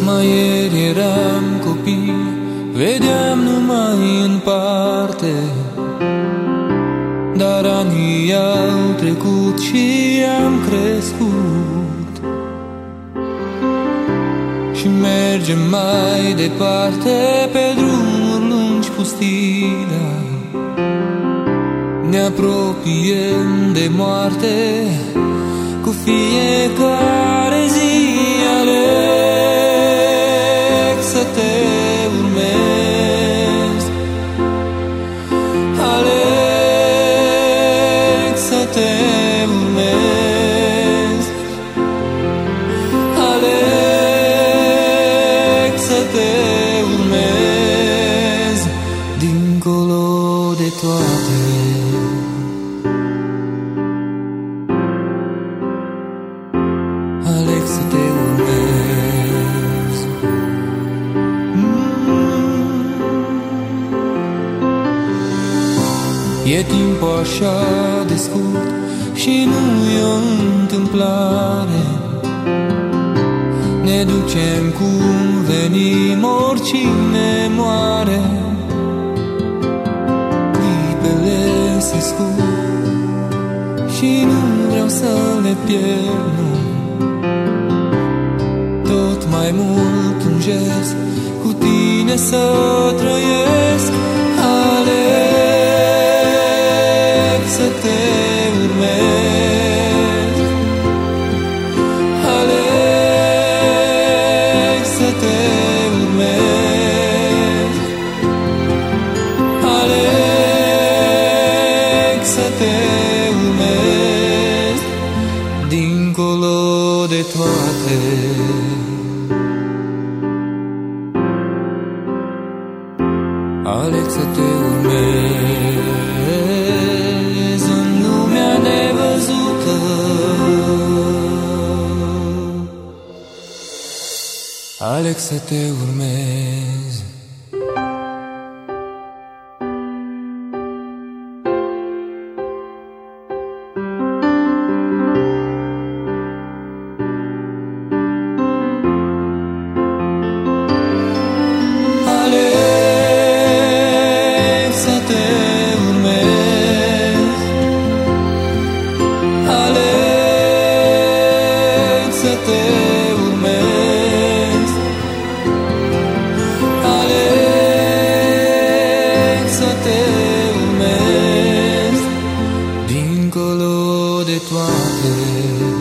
Mai ieri eram copii, vedeam numai în parte, dar anii au trecut și am crescut și mergem mai departe pe drumuri lungi pustii, ne apropiem de moarte cu fiecare zi. Aleg să te urmez, aleg să te urmez, aleg să te urmez, dincolo de toate. Aleg să te urmez. E timpul așa de scurt și nu e o întâmplare. Ne ducem cum venim, oricine moare. Clipele se scurg și nu vreau să le pierd, nu. Tot mai mult tânjesc cu tine să trăiesc. Aleg să te urmez, aleg să te urmez, aleg să te urmez, dincolo de toate. Aleg să te urmez în lumea nevăzută. Aleg să te urmez. Dincolo de toate.